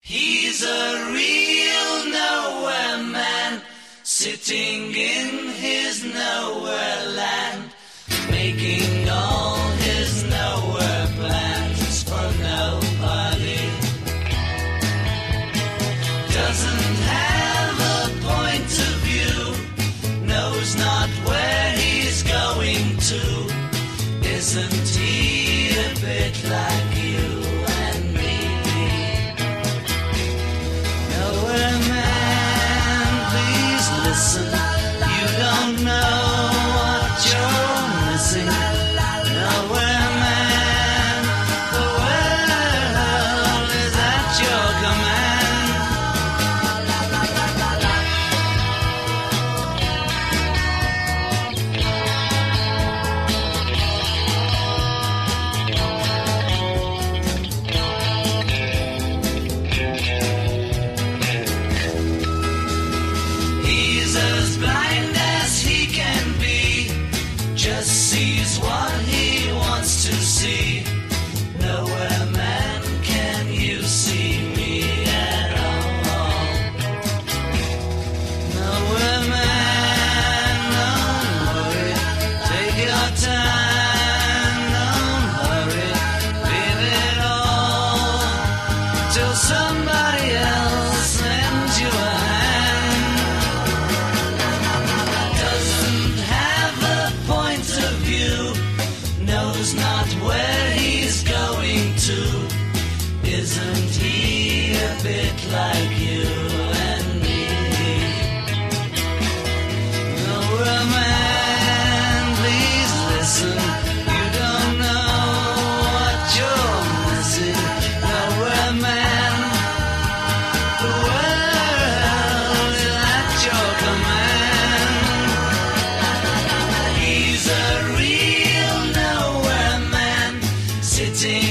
He's a real nowhere man, sitting in his nowhere land, making all his nowhere plans for nobody. Doesn't have a point of view, knows not where he's going to. Isn't he a bit like you and me? Nowhere man, please listen. You don't know what you're missing. Nowhere man, the world is at your command. He's as blind as he can be, just sees what he wants to see. Nowhere man, can you see me at all? Nowhere man, don't worry, take your time, don't hurry, leave it all till somebody else lends you a hand. Doesn't have a point of view, knows not where he's going to. Isn't he a bit like you and me? Nowhere man, please listen. You don't know what you're missing. Nowhere man, the world is at your command. He's a real nowhere man, sitting